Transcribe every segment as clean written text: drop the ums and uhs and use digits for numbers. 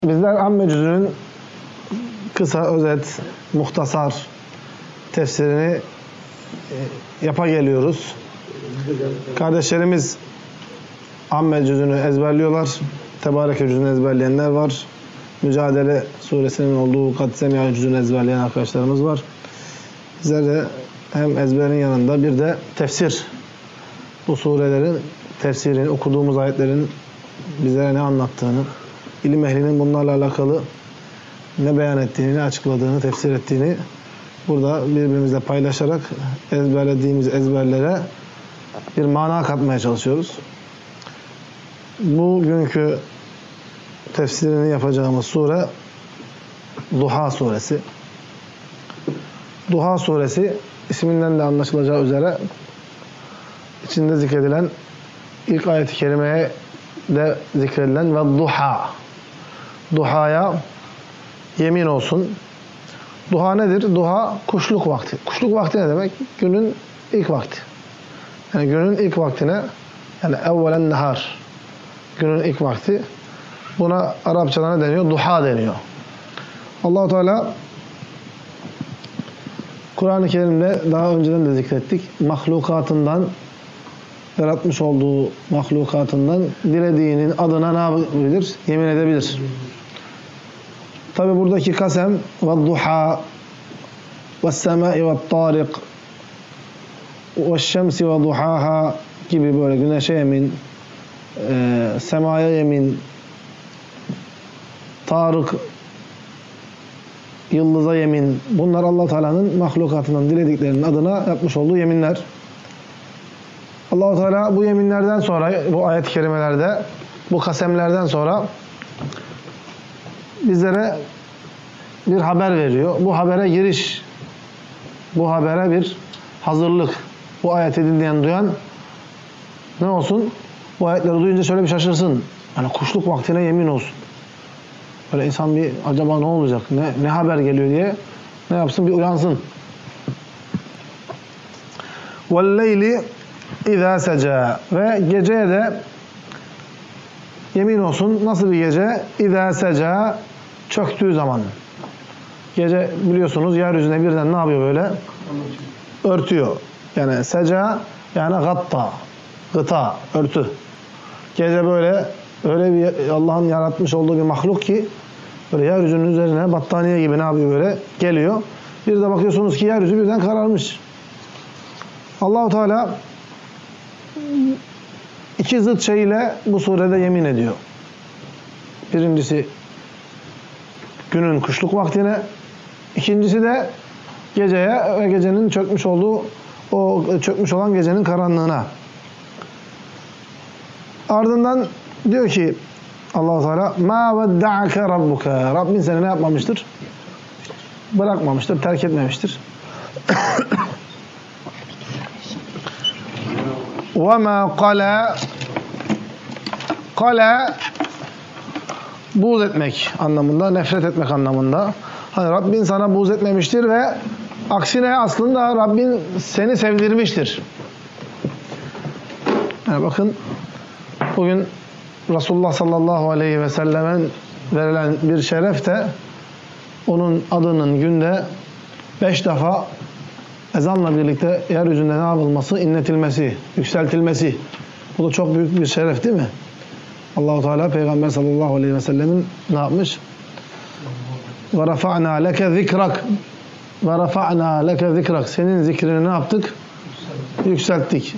Bizler Amme cüzünün kısa, özet, muhtasar tefsirini yapa geliyoruz. Kardeşlerimiz Amme cüzünü ezberliyorlar. Tebareke cüzünü ezberleyenler var. Mücadele suresinin olduğu Kad Semi'a cüzünü ezberleyen arkadaşlarımız var. Bizler de hem ezberin yanında bir de tefsir, bu surelerin tefsirini, okuduğumuz ayetlerin bizlere ne anlattığını, ilim ehlinin bunlarla alakalı ne beyan ettiğini, ne açıkladığını, tefsir ettiğini burada birbirimizle paylaşarak ezberlediğimiz ezberlere bir mana katmaya çalışıyoruz. Bugünkü tefsirini yapacağımız sure Duha suresi. Duha suresi isminden de anlaşılacağı üzere içinde zikredilen ilk ayet-i kerimeye de zikredilen ve duha. Duhaya yemin olsun. Duha nedir? Duha kuşluk vakti. Kuşluk vakti ne demek? Günün ilk vakti. Yani günün ilk vaktine, yani evvelen nehar. Günün ilk vakti. Buna Arapçada ne deniyor? Duha deniyor. Allah-u Teala Kur'an-ı Kerim'de daha önceden de zikrettik. Mahlukatından, yaratmış olduğu mahlukatından dilediğinin adına ne yapabilir? Yemin edebilir. Tabi buradaki kasem ve duha ve semai ve tariq ve şemsi ve duhaha gibi böyle güneşe yemin, semaya yemin, Tarık, yıldıza yemin. Bunlar Allah Teala'nın mahlukatından dilediklerinin adına yapmış olduğu yeminler. Allah Teala bu yeminlerden sonra, bu ayet-i kerimelerde, bu kasemlerden sonra bizlere bir haber veriyor. Bu habere giriş, bu habere bir hazırlık. Bu ayeti dinleyen, duyan ne olsun? Bu ayetleri duyunca şöyle bir şaşırsın. Yani kuşluk vaktine yemin olsun. Böyle insan bir acaba ne olacak, ne haber geliyor diye ne yapsın? Bir uyansın. وَالْلَيْلِ اِذَا سَجَى ve geceye de yemin olsun. Nasıl bir gece? اِذَا سَجَى çöktüğü zaman. Gece biliyorsunuz yeryüzüne birden ne yapıyor böyle? Örtüyor. Yani seca yani gatta. Gıta, örtü. Gece böyle öyle bir Allah'ın yaratmış olduğu bir mahluk ki böyle yeryüzünün üzerine battaniye gibi ne yapıyor böyle? Geliyor. Bir de bakıyorsunuz ki yeryüzü birden kararmış. Allah-u Teala iki zıt şeyle bu surede yemin ediyor. Birincisi günün kuşluk vaktine, ikincisi de geceye ve gecenin çökmüş olduğu, o çökmüş olan gecenin karanlığına. Ardından diyor ki Allah-u Teala ma vedda'ake rabbuke. Rabbin seni ne yapmamıştır? Bırakmamıştır, terk etmemiştir. Ve ma qala. Qala buğz etmek anlamında, nefret etmek anlamında. Hani Rabbin sana buğz etmemiştir ve aksine aslında Rabbin seni sevdirmiştir. Yani bakın bugün Resulullah sallallahu aleyhi ve sellemen verilen bir şeref de onun adının günde 5 defa ezanla birlikte yeryüzünde ne yapılması? İnletilmesi, yükseltilmesi. Bu da çok büyük bir şeref değil mi? Allah-u Teala Peygamber sallallahu aleyhi ve sellemin ne yapmış? وَرَفَعْنَا لَكَ ذِكْرَكَ وَرَفَعْنَا لَكَ ذِكْرَكَ senin zikrini ne yaptık? Yükselttik.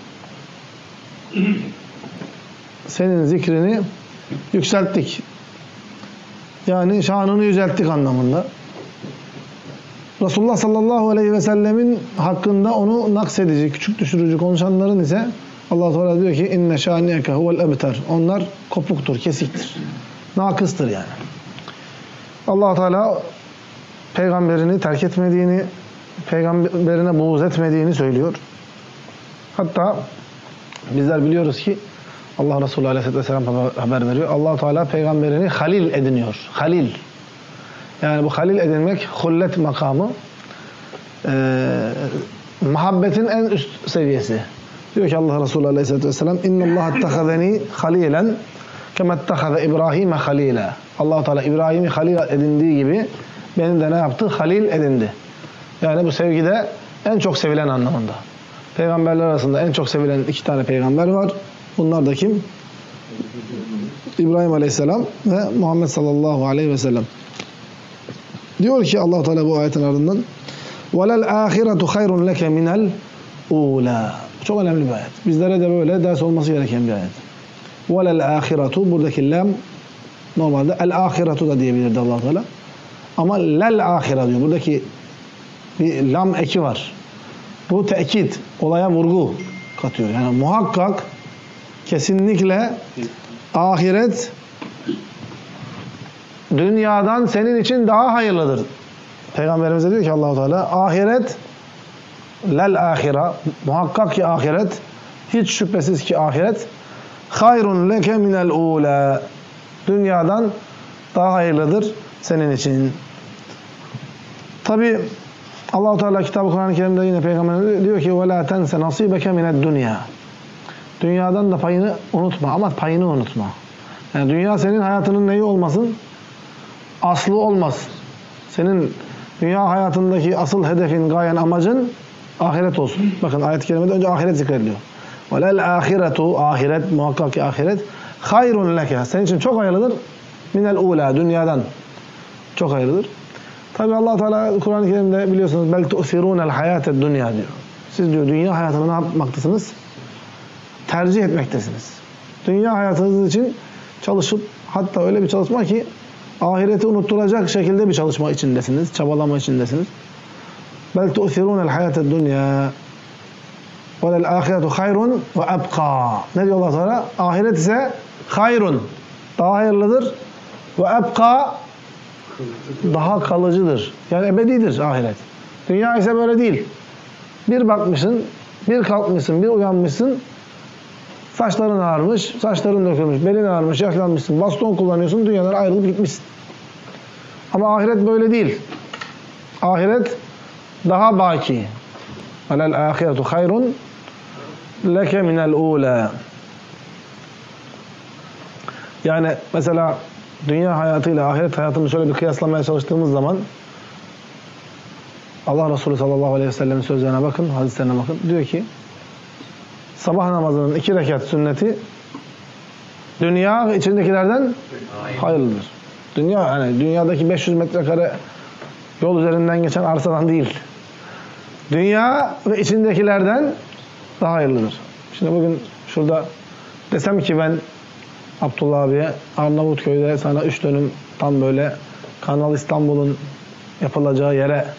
Senin zikrini yükselttik. Yani şanını yücelttik anlamında. Resulullah sallallahu aleyhi ve sellemin hakkında onu naksedici, küçük düşürücü konuşanların ise Allah Teala diyor ki inne şâniyeke huvel ebter. Onlar kopuktur, kesiktir. Nakıstır yani. Allah Teala peygamberini terk etmediğini, peygamberine buğz etmediğini söylüyor. Hatta bizler biliyoruz ki Allah Resulü Aleyhisselatü Vesselam haber veriyor. Allah Teala peygamberini halil ediniyor. Halil. Yani bu halil edinmek hullet makamı. Muhabbetin en üst seviyesi. Diyor ki Allah Resulü Aleyhisselatü Vesselam İnnallâhe ettehazeni halilen. kemettehaze İbrahim'e halila. Allah Teala İbrahim'i halil edindiği gibi benim de ne yaptı? Halil edindi. Yani bu sevgide en çok sevilen anlamında. Peygamberler arasında en çok sevilen 2 tane peygamber var. Bunlar da kim? İbrahim Aleyhisselam ve Muhammed sallallahu aleyhi ve sellem. Diyor ki Allah Teala bu ayetin ardından "Velel ahiretu hayrun leke minel ula." Çok önemli bir ayet. Bizlere de böyle ders olması gereken bir ayet. Velel ahiretu, buradaki lam normalde el ahiretu da diyebilirdi Allah Teala. Ama lel ahire diyor. Buradaki bir lam eki var. Bu tekit, olaya vurgu katıyor. Yani muhakkak, kesinlikle ahiret dünyadan senin için daha hayırlıdır. Peygamberimize diyor ki Allah-u Teala ahiret lel ahira, muhakkak ki ahiret, hiç şüphesiz ki ahiret hayrun leke minel ula, dünyadan daha hayırlıdır senin için. Tabi Allah-u Teala kitabı Kur'an-ı Kerim'de yine Peygamberimiz diyor ki ve la tense nasibeke mined dunya. Dünyadan da payını unutma, ama payını unutma. Yani dünya senin hayatının neyi olmasın? Aslı olmasın. Senin dünya hayatındaki asıl hedefin, gayen, amacın ahiret olsun. Bakın ayet-i kerimede önce ahiret zikrediliyor. Velel ahiretu, ahiret, muhakkak ki ahiret hayrun leke, senin için çok hayırlıdır. Minel ula, dünyadan çok hayırlıdır. Tabi Allah Teala Kur'an-ı Kerim'de biliyorsunuz bel tu'sirunel hayated dünya diyor. Siz diyor dünya hayatını ne yapmaktasınız? Tercih etmektesiniz. Dünya hayatınız için çalışıp, hatta öyle bir çalışma ki ahireti unutturacak şekilde bir çalışma içindesiniz, çabalama içindesiniz. Bel tu'sirunel hayated dünya velel ahiretu hayrun ve ebqa. Ne diyor Allah Teala? Ahiret ise hayrun, daha hayırlıdır, ve ebqa, daha kalıcıdır. Yani ebedidir ahiret. Dünya ise böyle değil. Bir bakmışsın, bir kalkmışsın, bir uyanmışsın, saçların ağarmış, saçların dökülmüş, belin ağarmış, yaşlanmışsın, baston kullanıyorsun, dünyadan ayrılıp gitmişsin. Ama ahiret böyle değil. Ahiret daha baki. Velel ahiretu hayrun leke minel ula. Yani mesela dünya hayatıyla ahiret hayatını şöyle bir kıyaslamaya çalıştığımız zaman Allah Resulü sallallahu aleyhi ve sellem'in sözlerine bakın, hadislerine bakın. Diyor ki sabah namazının 2 rekat sünneti dünya ve içindekilerden hayırlıdır. Dünya, yani dünyadaki 500 metrekare yol üzerinden geçen arsadan değil. Dünya ve içindekilerden daha hayırlıdır. Şimdi bugün şurada desem ki ben Abdullah abiye Arnavutköy'de sana 3 dönüm tam böyle Kanal İstanbul'un yapılacağı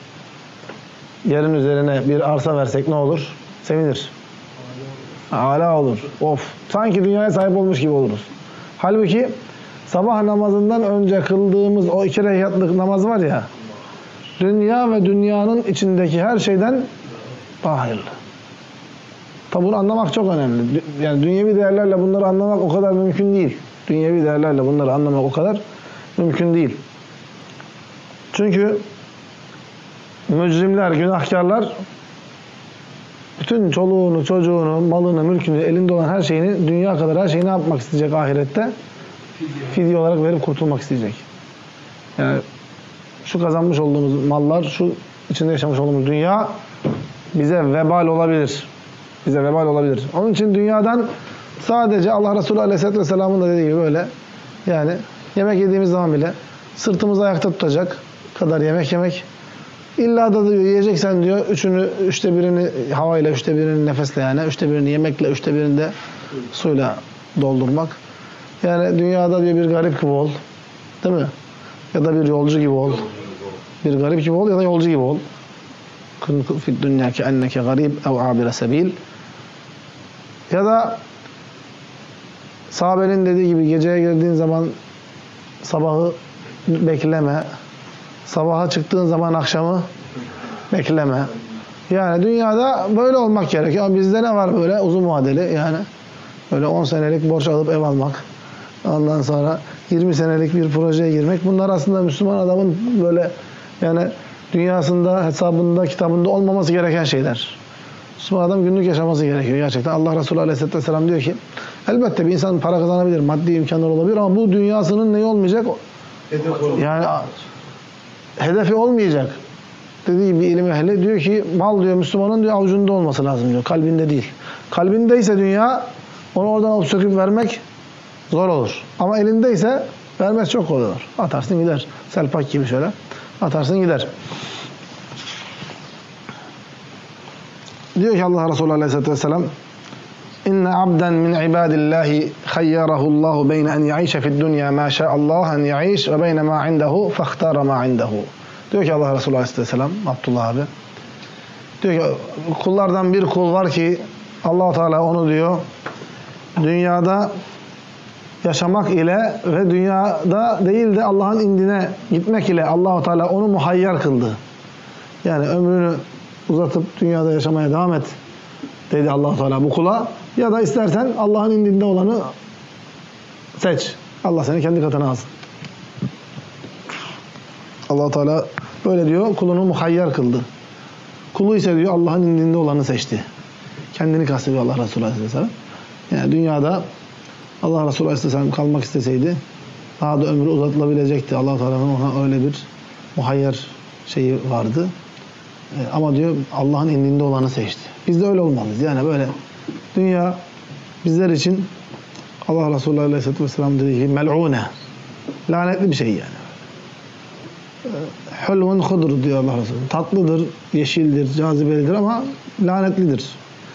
yerin üzerine bir arsa versek ne olur? Sevinir. Âlâ olur. Of. Sanki dünyaya sahip olmuş gibi oluruz. Halbuki sabah namazından önce kıldığımız o 2 rekatlık namaz var ya, dünya ve dünyanın içindeki her şeyden daha hayırlı. Tabi bunu anlamak çok önemli. Yani dünyevi değerlerle bunları anlamak o kadar mümkün değil. Dünyevi değerlerle bunları anlamak o kadar mümkün değil. Çünkü mücrimler, günahkarlar bütün çoluğunu, çocuğunu, malını, mülkünü, elinde olan her şeyini, dünya kadar her şeyini yapmak isteyecek ahirette? Fidye olarak verip kurtulmak isteyecek. Yani şu kazanmış olduğumuz mallar, şu içinde yaşamış olduğumuz dünya bize vebal olabilir. Bize vebal olabilir. Onun için dünyadan sadece Allah Resulü Aleyhisselatü Vesselam'ın da dediği gibi böyle, yani yemek yediğimiz zaman bile sırtımızı ayakta tutacak kadar yemek yemek. İlla da diyor yiyeceksen diyor 3'te birini havayla, 3'te birini nefesle, yani 3'te birini yemekle, 3'te birini de suyla doldurmak. Yani dünyada diyor bir garip gibi ol. Değil mi? Ya da bir yolcu gibi ol. Bir garip gibi ol ya da yolcu gibi ol. Kun fid dunya ki enneke garib ev abire sebil. Ya da sahabenin dediği gibi geceye girdiğin zaman sabahı bekleme. Sabaha çıktığın zaman akşamı bekleme. Yani dünyada böyle olmak gerekiyor. Ama bizde ne var böyle uzun vadeli, yani böyle 10 senelik borç alıp ev almak. Ondan sonra 20 senelik bir projeye girmek. Bunlar aslında Müslüman adamın böyle yani dünyasında, hesabında, kitabında olmaması gereken şeyler. Müslüman adam günlük yaşaması gerekiyor gerçekten. Allah Resulü Aleyhisselatü Vesselam diyor ki Elbette bir insan para kazanabilir, maddi imkanlar olabilir ama bu dünyasının neyi olmayacak? Yani hedefi olmayacak. Dediği bir ilim ehli diyor ki mal diyor Müslümanın diyor avucunda olması lazım diyor. Kalbinde değil. Kalbindeyse dünya onu oradan alıp söküp vermek zor olur. Ama elindeyse vermek çok kolay olur. Atarsın gider. Selpak gibi şöyle. Atarsın gider. Diyor ki Allah Resulü Aleyhisselatü Vesselam İnne abden min ibadillahi hayyarahullahu beyne en ya'işe fid dünya ma şa'allah en ya'iş ve beyne ma indehu fahtara ma indehu. Diyor ki Allah Resulü Aleyhisselam Abdullah abi. Diyor ki kullardan bir kul var ki Allah Teala onu diyor dünyada yaşamak ile ve dünyada değil de Allah'ın indine gitmek ile Allah Teala onu muhayyar kıldı. Yani ömrünü uzatıp dünyada yaşamaya devam et dedi Allah Teala bu kula. Ya da istersen Allah'ın indinde olanı seç. Allah seni kendi katına alsın. Allah Teala böyle diyor kulunu muhayyar kıldı. Kulu ise diyor Allah'ın indinde olanı seçti. Kendini kastediyor Allah Resulü Aleyhisselam. Yani dünyada Allah Resulü Aleyhisselam kalmak isteseydi daha da ömrü uzatılabilecekti. Allah Teala'nın ona öyle bir muhayyar şeyi vardı. Ama diyor Allah'ın indinde olanı seçti. Biz de öyle olmalıyız. Yani böyle dünya bizler için Allah Resulü Aleyhisselatü Vesselam dediği gibi mel'une. Lanetli bir şey yani. Hulvun hudur diyor Allah Resulü. Tatlıdır, yeşildir, cazibelidir ama lanetlidir.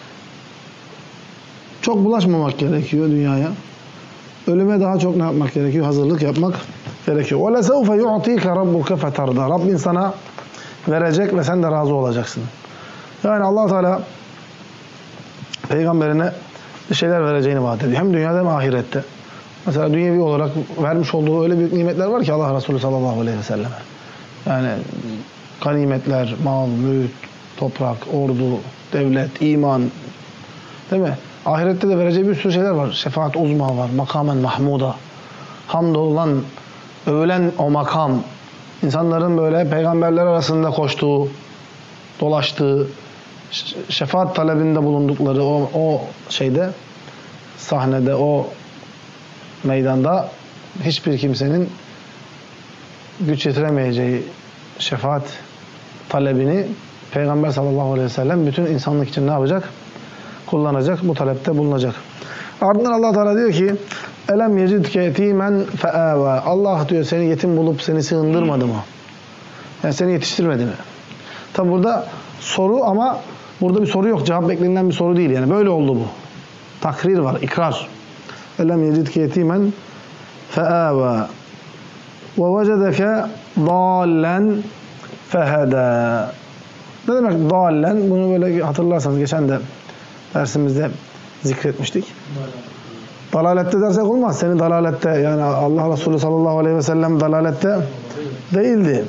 Çok bulaşmamak gerekiyor dünyaya. Ölüme daha çok ne yapmak gerekiyor? Hazırlık yapmak gerekiyor. وَلَسَوْفَ يُعْطِيكَ رَبُّكَ فَتَرْضَى Rabbin sana verecek ve sen de razı olacaksın. Yani Allah Teala peygamberine bir şeyler vereceğini vaat ediyor. Hem dünyada hem ahirette. Mesela dünyevi olarak vermiş olduğu öyle büyük nimetler var ki Allah Resulü sallallahu aleyhi ve selleme. Yani ganimetler, mal, mülk, toprak, ordu, devlet, iman. Değil mi? Ahirette de vereceği bir sürü şeyler var. Şefaat uzma var, makamen mahmuda. Hamdolunan, övülen o makam. İnsanların böyle peygamberler arasında koştuğu, dolaştığı, şefaat talebinde bulundukları o şeyde, sahnede, o meydanda hiçbir kimsenin güç yetiremeyeceği şefaat talebini Peygamber sallallahu aleyhi ve sellem bütün insanlık için ne yapacak? Kullanacak, bu talepte bulunacak. Ardından Allah Teala diyor ki elem yecidke yetimen feâvâ Allah diyor seni yetim bulup seni sığındırmadı mı? Yani seni yetiştirmedi mi? Tabi burada soru ama burada bir soru yok. Cevap beklenilen bir soru değil. Yani böyle oldu bu. Takrir var, ikrar. Elem yecidke yetimen feâvâ ve vecedeke dâllen fehedâ. Ne demek dâllen? Bunu böyle hatırlarsanız geçen de dersimizde zikretmiştik. Dalalette dersek olmaz. Seni dalalette yani Allah Resulü sallallahu aleyhi ve sellem dalalette değildi.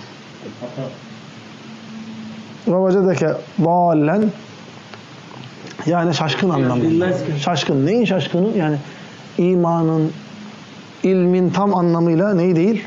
Ve vecedeke dâllen yani şaşkın anlamında. Şaşkın. Neyin şaşkını? Yani imanın, ilmin tam anlamıyla neyi değil?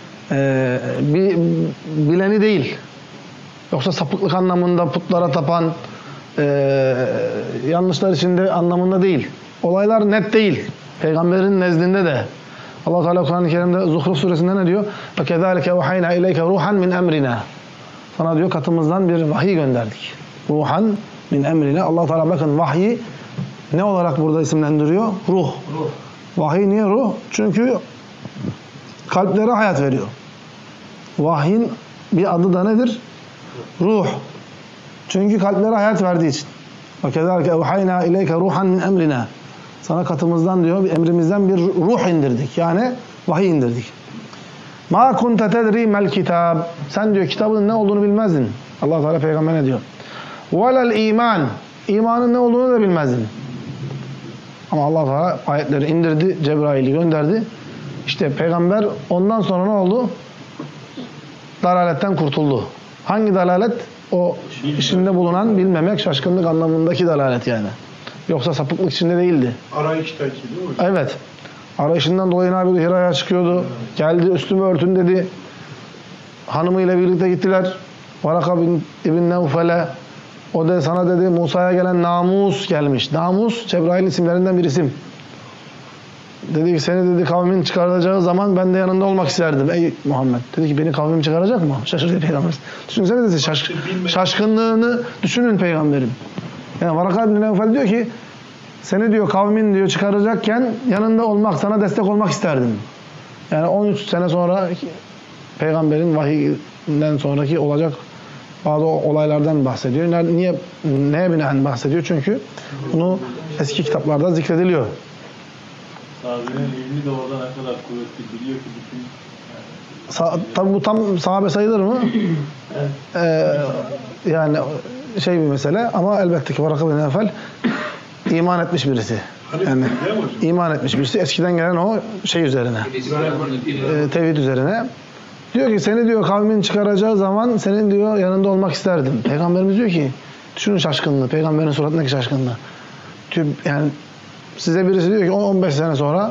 Bileni değil. Yoksa sapıklık anlamında putlara tapan, yanlışlar içinde anlamında değil. Olaylar net değil. Peygamberin nezdinde de. Allah Teala Kur'an-ı Kerim'de Zuhruf suresinde ne diyor? Ve kezalike vahayna ileyke ruhan min emrina. Sana diyor katımızdan bir vahiy gönderdik. Ruhan min emrina. Allah Teala bakın vahyi ne olarak burada isimlendiriyor? Ruh. Vahiy niye ruh? Çünkü kalplere hayat veriyor. Vahyin bir adı da nedir? Ruh. Çünkü kalplere hayat verdiği için. وَكَذَلْكَ اَوْحَيْنَا اِلَيْكَ رُوحًا مِنْ اَمْرِنَا Sana katımızdan diyor, bir emrimizden bir ruh indirdik. Yani vahiy indirdik. مَا كُنْتَ تَدْرِي مَا الْكِتَابِ Sen diyor kitabın ne olduğunu bilmezdin. Allah Teala Peygamber'e diyor. وَلَا الْا۪يمَانِ İmanın ne olduğunu da bilmezdin. Ama Allah Teala ayetleri indirdi, Cebrail'i gönderdi. İşte Peygamber ondan sonra ne oldu? Dalaletten kurtuldu. Hangi dalalet? O içinde bulunan bilmemek, şaşkınlık anlamındaki dalalet yani. Yoksa sapıklık içinde değildi. Arayıştaki değil mi? Evet. Arayışından dolayı ne yapıyordu? Hira'ya çıkıyordu. Geldi üstümü örtün dedi. Hanımıyla birlikte gittiler. Varaka ibn Nevfel'e. O da sana dedi Musa'ya gelen namus gelmiş. Namus Cebrail isimlerinden bir isim. Dedi ki seni dedi kavmin çıkaracağı zaman ben de yanında olmak isterdim. Ey Muhammed. Dedi ki beni kavmim çıkaracak mı? Şaşırdı Peygamber. Düşünsene dedi şaşkınlığını düşünün Peygamberim. Yani Varaka bin Nevfel diyor ki seni diyor kavmin diyor çıkaracakken yanında olmak, sana destek olmak isterdim. Yani 13 sene sonra Peygamberin vahiyinden sonraki olacak bazı olaylardan bahsediyor. Neye binaen bahsediyor? Çünkü bunu eski kitaplarda zikrediliyor. Sahabenin ilmi de orada ne kadar kuvvetli biliyor ki bütün Tabi bu tam sahabe sayılır mı? Yani şey bir mesele ama elbette ki Varaka bin Nevfel iman etmiş birisi. Yani iman etmiş birisi. Eskiden gelen o şey üzerine. Tevhid üzerine. Diyor ki seni diyor kavmin çıkaracağı zaman senin diyor yanında olmak isterdim. Peygamberimiz diyor ki düşünün şaşkınlığı. Peygamberin suratındaki şaşkınlığı. Diyor, yani size birisi diyor ki 15 sene sonra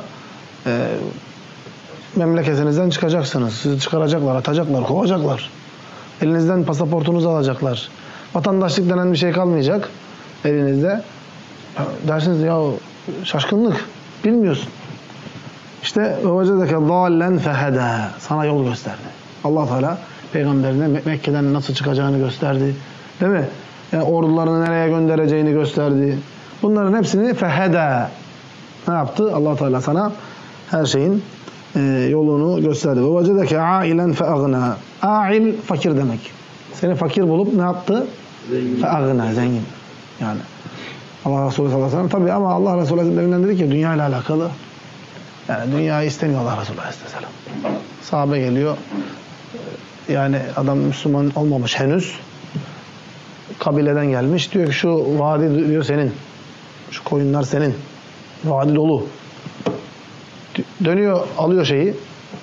memleketinizden çıkacaksınız. Sizi çıkaracaklar, atacaklar, kovacaklar. Elinizden pasaportunuzu alacaklar. Vatandaşlık denen bir şey kalmayacak elinizde. Dersiniz ya şaşkınlık. Bilmiyorsun. İşte vecedeke dâllen fehedâ. Sana yol gösterdi. Allah Teala peygamberine Mekke'den nasıl çıkacağını gösterdi. Değil mi? Yani ordularını nereye göndereceğini gösterdi. Bunların hepsini fehedâ. Ne yaptı? Allah Teala sana her şeyin yolunu gösterdi. Ve vecedeke âilen feagna. Âil fakir demek. Seni fakir bulup ne yaptı? Feagna, zengin. Yani Allah Resulü sallallahu aleyhi ve sellem tabi ama Allah Resulü aleyhisselam dedi ki dünya ile alakalı. Yani dünyayı istemiyor Allah Resulü aleyhisselam. Sahabe geliyor. Yani adam Müslüman olmamış henüz. Kabileden gelmiş. Diyor ki şu vadi diyor senin. Şu koyunlar senin. Vadi dolu. Dönüyor alıyor şeyi.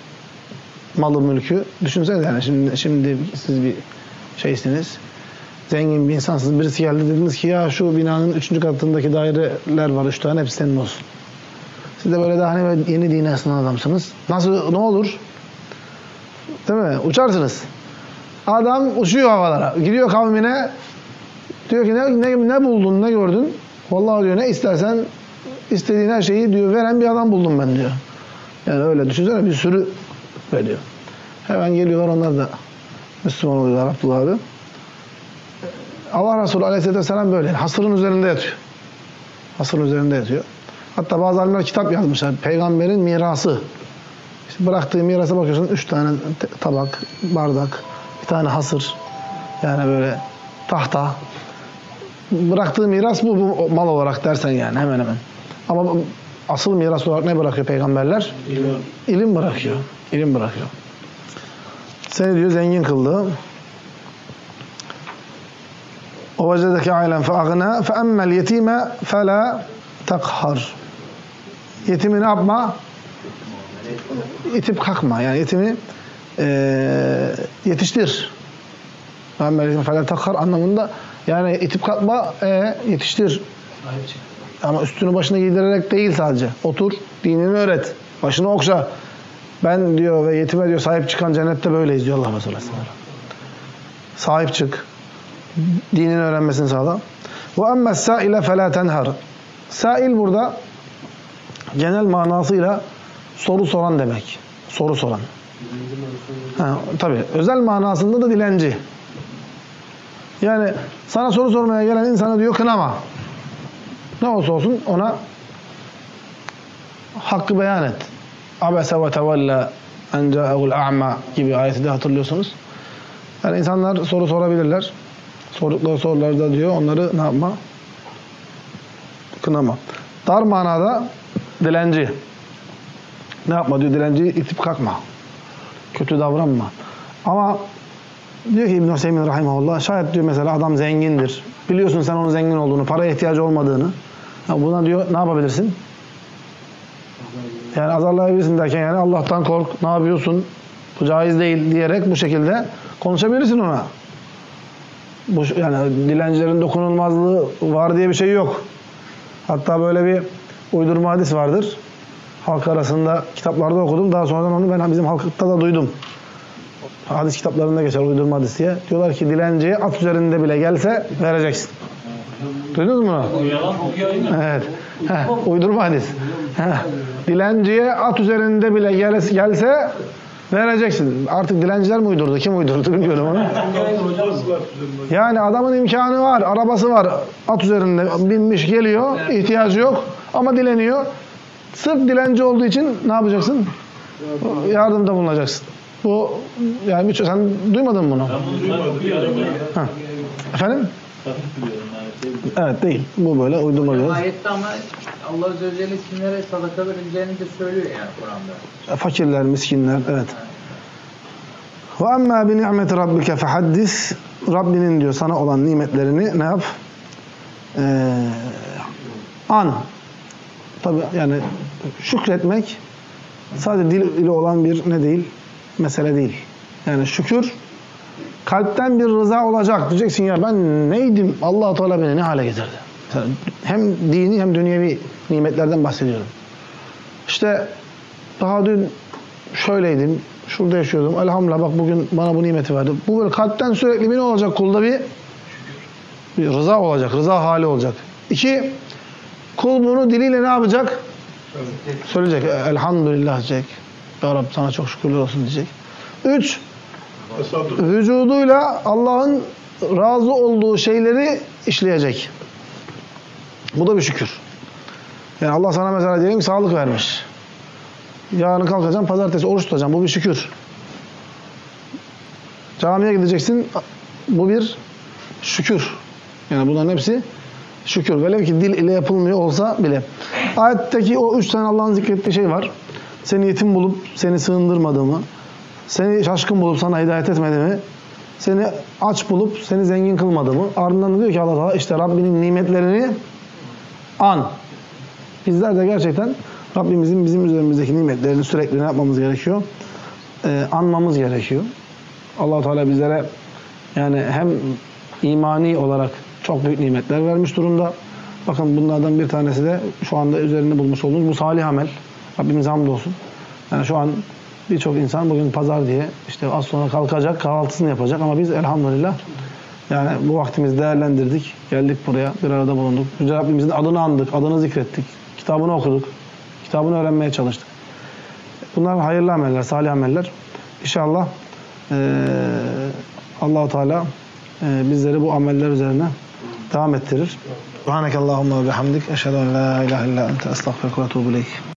Malı mülkü. Düşünsene yani şimdi siz bir şeysiniz. Zengin bir insansınız. Birisi geldi dediniz ki ya şu binanın 3. katındaki daireler var 3 tane hepsi senin olsun. Siz de böyle daha yeni dine ısınan adamsınız. Nasıl ne olur? Değil mi? Uçarsınız. Adam uçuyor havalara. Gidiyor kavmine diyor ki ne buldun, ne gördün? Vallahi diyor ne istersen istediğin her şeyi diyor veren bir adam buldum ben diyor. Yani öyle düşünsene bir sürü veriyor. Hemen geliyorlar onlar da Müslüman oluyorlar Abdullah abi. Allah Resulü aleyhisselam böyle. Hasırın üzerinde yatıyor. Hasırın üzerinde yatıyor. Hatta bazı alimler kitap yazmışlar. Peygamberin mirası. İşte bıraktığı mirasa bakıyorsun 3 tane tabak, bardak, bir tane hasır. Yani böyle tahta. Bıraktığı miras bu mal olarak dersen yani hemen hemen. Ama asıl miras olarak ne bırakıyor peygamberler? İlim bırakıyor. İlim bırakıyor. Seni diyor zengin kıldı. وَوَجَدَكَ عَيْلًا فَأَغْنَى فَأَمَّا الْيَتِيمَ فَلَا تَقْهَرْ Yetimi ne yapma? İtip kalkma. Yani yetimi yetiştir. فَأَمَّا الْيَتِيمَ فَلَا تَقْهَرْ anlamında yani itip kalkma, yetiştir. Ama üstünü başına giydirerek değil sadece. Otur, dinini öğret. Başını okşa. Ben diyor ve yetime diyor sahip çıkan cennette böyleyiz diyor Allah Resulü. Sahip çık. Dinini öğrenmesini sağla. وَاَمَّا السَّائِلَ فَلَا تَنْهَرْ Sail burada genel manasıyla soru soran demek. Soru soran. Tabii. Özel manasında da dilenci. Yani sana soru sormaya gelen insana diyor kınama. Ne olsa olsun ona hakkı beyan et. Abese ve tevella en ca'ehul a'ma gibi ayeti de hatırlıyorsunuz. Yani insanlar soru sorabilirler. Sordukları sorularda diyor onları ne yapma? Kınama. Dar manada dilenci. Ne yapma diyor dilenciyi itip kalkma. Kötü davranma. Ama diyor ki İbn-i Hüseyin rahimahullah şayet diyor mesela adam zengindir. Biliyorsun sen onun zengin olduğunu, paraya ihtiyacı olmadığını. Ya buna diyor ne yapabilirsin? Yani azarlayabilirsin derken yani Allah'tan kork, ne yapıyorsun? Bu caiz değil diyerek bu şekilde konuşabilirsin ona. Yani dilencilerin dokunulmazlığı var diye bir şey yok. Hatta böyle bir uydurma hadis vardır. Halk arasında kitaplarda okudum. Daha sonradan onu ben bizim halkta da duydum. Hadis kitaplarında geçer uydurma hadis diye. Diyorlar ki dilenciye at üzerinde bile gelse vereceksin. Duydunuz mu? Bu yalan okuyayım mı? Evet. Uydurma hadis. Dilenciye at üzerinde bile gelse vereceksin. Artık dilenciler mi uydurdu? Kim uydurdu bilmiyorum onu. Yani adamın imkanı var, arabası var. At üzerinde binmiş geliyor. İhtiyacı yok ama dileniyor. Sırf dilenci olduğu için ne yapacaksın? Yardımda bulunacaksın. Bu yani sen duymadın mı bunu? Ben bunu okuyorum ya. Efendim? Hafif biliyorum yani. Evet değil. Bu böyle uydurma biraz. Ayette ama Allah Azze ve Celle kimlere sadaka verileceğini de söylüyor yani Kur'an'da. Fakirler, miskinler, evet. Ve emmâ bi ni'meti rabbike fehaddis. Rabbinin diyor sana olan nimetlerini ne yap? An. Tabi yani şükretmek sadece dil ile olan bir ne değil? Mesele değil. Yani şükür kalpten bir rıza olacak. Diyeceksin ya ben neydim? Allah-u Teala beni ne hale getirdi? Hem dini hem dünyevi nimetlerden bahsediyorum. İşte daha dün şöyleydim, şurada yaşıyordum. Elhamdülillah bak bugün bana bu nimeti verdi. Bu böyle kalpten sürekli bir ne olacak? Kulda bir rıza olacak, rıza hali olacak. 2, kul bunu diliyle ne yapacak? Söyleyecek. Elhamdülillah diyecek. Ya Rabbi sana çok şükürler olsun diyecek. 3, vücuduyla Allah'ın razı olduğu şeyleri işleyecek. Bu da bir şükür. Yani Allah sana mesela diyelim sağlık vermiş. Yarın kalkacaksın, pazartesi oruç tutacaksın. Bu bir şükür. Camiye gideceksin. Bu bir şükür. Yani bunların hepsi şükür. Velev ki dil ile yapılmıyor olsa bile. Ayetteki o 3 tane Allah'ın zikrettiği şey var. Seni yetim bulup seni sığındırmadığımı, seni şaşkın bulup sana hidayet etmediğimi, seni aç bulup seni zengin kılmadığımı. Ardından diyor ki Allah Teala işte Rabbinin nimetlerini an. Bizler de gerçekten Rabbimizin bizim üzerimizdeki nimetlerini sürekli ne yapmamız gerekiyor? Anmamız gerekiyor. Allah Teala bizlere yani hem imani olarak çok büyük nimetler vermiş durumda. Bakın bunlardan bir tanesi de şu anda üzerinde bulmuş olduğumuz bu salih amel. Rabbimize hamdolsun. Yani şu an birçok insan bugün pazar diye işte az sonra kalkacak, kahvaltısını yapacak ama biz elhamdülillah yani bu vaktimizi değerlendirdik. Geldik buraya, bir arada bulunduk. Yüce Rabbimizin adını andık, adını zikrettik. Kitabını okuduk. Kitabını öğrenmeye çalıştık. Bunlar hayırlı ameller, salih ameller. İnşallah Allah-u Teala bizleri bu ameller üzerine devam ettirir. Subhanekallahumma ve bihamdik. Eşhedü en la ilahe illa ente estağfiruke ve etûbü ileyk.